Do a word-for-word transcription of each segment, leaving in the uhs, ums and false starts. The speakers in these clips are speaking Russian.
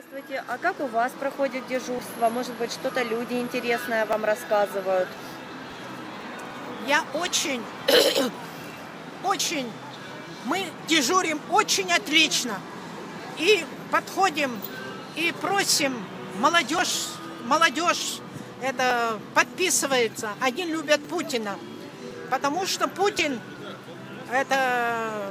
Здравствуйте. А как у вас проходит дежурство? Может быть, что-то люди интересное вам рассказывают? Я очень, очень, мы дежурим очень отлично. И подходим и просим, молодежь, молодежь это подписывается. Они любят Путина, потому что Путин это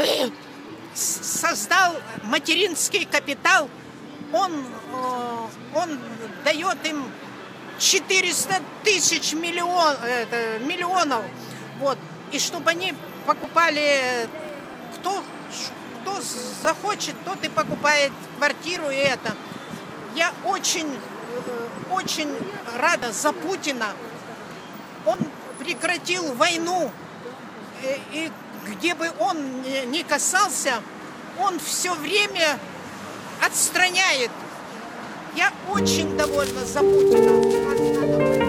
создал материнский капитал. Он, он дает им четыреста тысяч миллион, это, миллионов. Вот. И чтобы они покупали, кто, кто захочет, тот и покупает квартиру и это. Я очень, очень рада за Путина. Он прекратил войну. И, и где бы он ни касался, он все время отстраняет. Я очень довольна за Путина.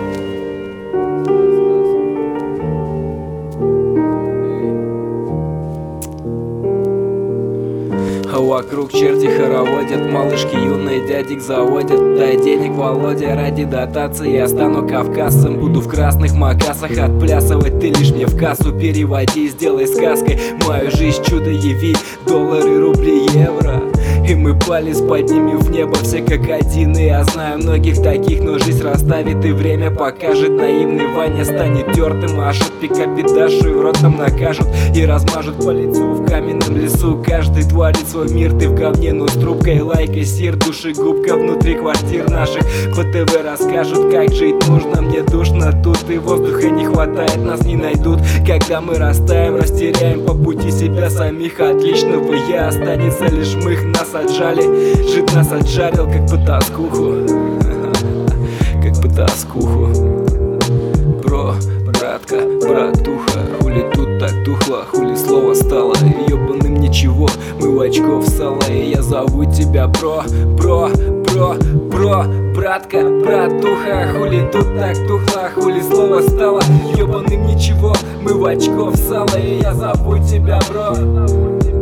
Вокруг черти хороводят, малышки юные дядик заводят. Дай денег, Володя, ради дотации я стану кавказцем. Буду в красных макасах отплясывать, ты лишь мне в кассу переводи. Сделай сказкой мою жизнь чудо яви, доллары, рубли, евро. И мы палец поднимем в небо все как один. И я знаю многих таких, но жизнь расставит и время покажет. Наивный Ваня станет тертым, ашет пикапедашу и в рот нам накажут и размажут по лицу в каменном лесу. Каждый творит свой мир, ты в говне, но с трубкой лайкой сир, душегубка внутри квартир наших. По ТВ расскажут, как жить нужно. Мне душно тут и воздуха не хватает, нас не найдут. Когда мы растаем, растеряем по пути себя самих. Отличного я, останется лишь мых. Нас отжали, жид нас отжарил, как по тоскуху. Как по тоскуху. Бро, братка, братуха, хули тут так тухло, хули слово стало ебаным ничего, мы в очков сало. И я зову тебя бро, бро, бро, бро, братка, братуха, хули тут так тухло, хули слово стало ебаным ничего, мы в очков сало. И я зову тебя бро.